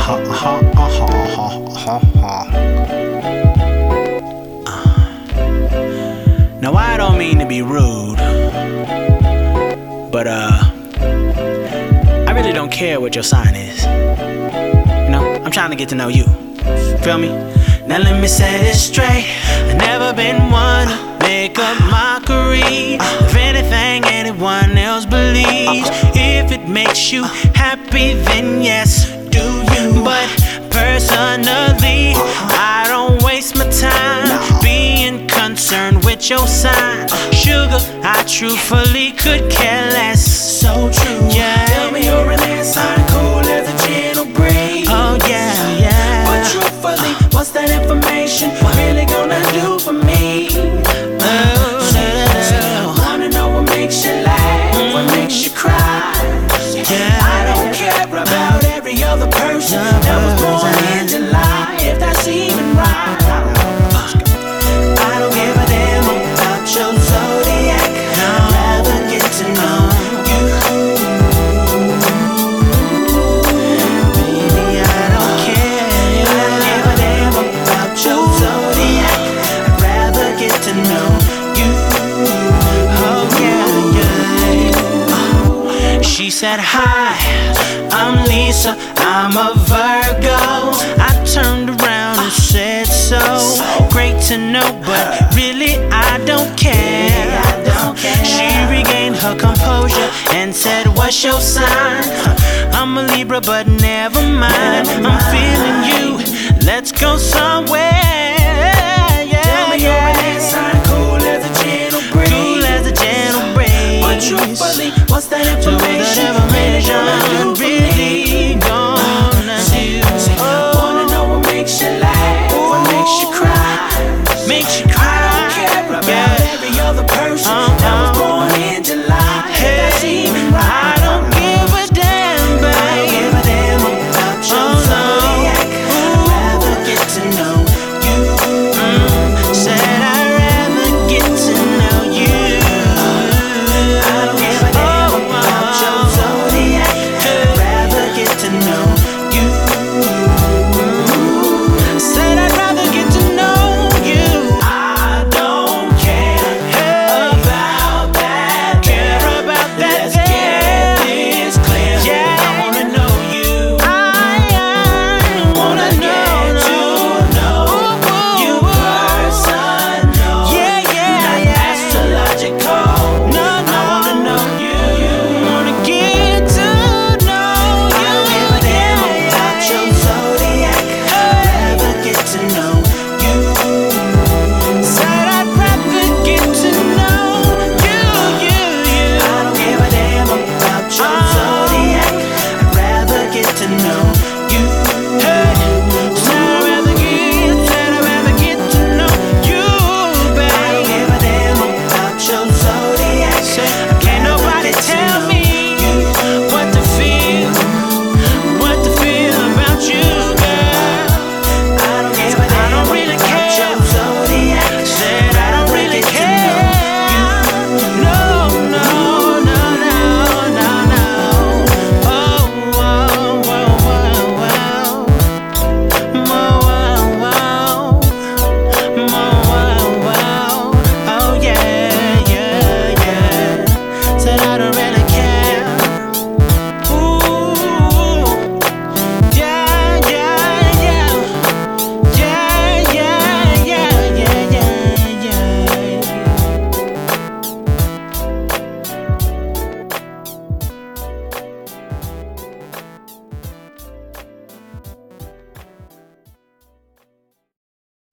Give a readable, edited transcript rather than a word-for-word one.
Now I don't mean to be rude, but I really don't care what your sign is. You know, I'm trying to get to know you. Feel me? Now let me set it straight. I've never been one to make a mockery of anything anyone else believes. If it makes you happy, then yes, do you. But personally, I don't waste my time being concerned with your sign. Sugar, I truthfully could care less. So true. Yeah. Tell me you're an air sign, cool as a gentle breeze. Oh yeah, yeah. But truthfully, what's that information really gonna do for me? Wanna know what makes you laugh, what makes you cry? I don't care about every other person that was born in July, if that's even right. I don't give a damn about your zodiac. I'd rather get to know you. Baby, I don't care. I don't give a damn about your zodiac. I'd rather get to know you. Oh yeah, yeah. She said, hi, I'm Lisa, I'm a Virgo. I turned around and said so. Great to know, but really I don't care. She regained her composure and said, what's your sign? I'm a Libra, but never mind. I'm feeling you, let's go somewhere. Tell me you're an air sign, cool as a gentle breeze. Cool as a gentle breeze. But truthfully, what's that information